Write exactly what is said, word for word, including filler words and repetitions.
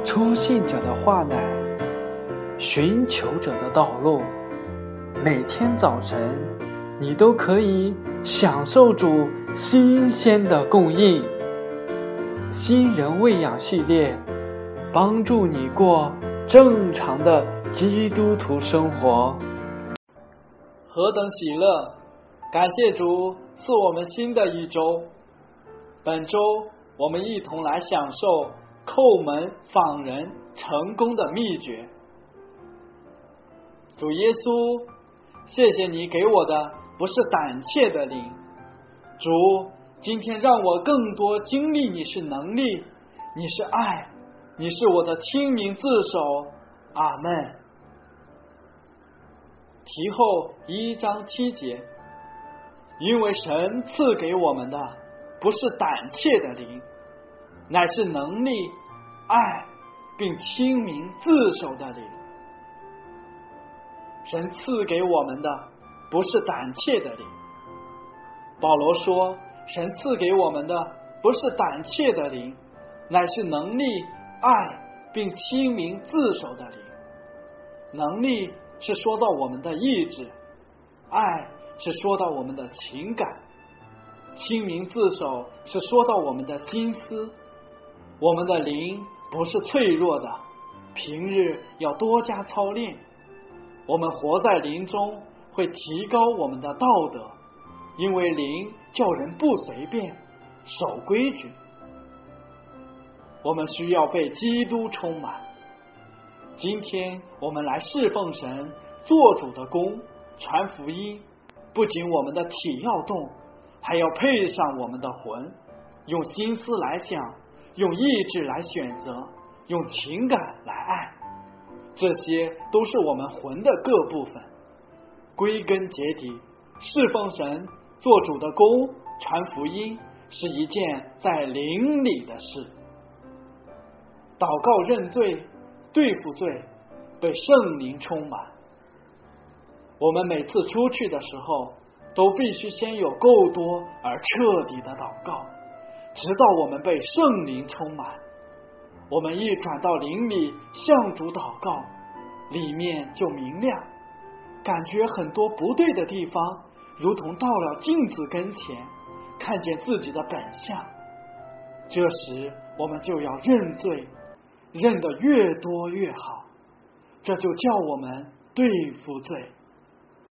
初信者的话乃寻求者的道路。每天早晨，你都可以享受主新鲜的供应。新人喂养系列，帮助你过正常的基督徒生活。何等喜乐！感谢主赐我们新的一周。本周我们一同来享受叩门访人成功的秘诀。主耶稣，谢谢你给我的不是胆怯的灵，主，今天让我更多经历你是能力，你是爱，你是我的亲民自守。阿们。题后一章七节，因为神赐给我们的不是胆怯的灵，乃是能力、爱并亲民自守的灵。神赐给我们的不是胆怯的灵。保罗说，神赐给我们的不是胆怯的灵，乃是能力、爱并亲民自守的灵。能力是说到我们的意志，爱是说到我们的情感，亲民自守是说到我们的心思。我们的灵不是脆弱的，平日要多加操练。我们活在灵中，会提高我们的道德，因为灵叫人不随便，守规矩。我们需要被基督充满。今天我们来侍奉神，做主的工，传福音。不仅我们的体要动，还要配上我们的魂，用心思来想，用意志来选择，用情感来爱。这些都是我们魂的各部分。归根结底，侍奉神、做主的工、传福音是一件在灵里的事。祷告认罪，对付罪，被圣灵充满。我们每次出去的时候，都必须先有够多而彻底的祷告，直到我们被圣灵充满。我们一转到灵里向主祷告，里面就明亮，感觉很多不对的地方，如同到了镜子跟前，看见自己的本相。这时我们就要认罪，认得越多越好，这就叫我们对付罪。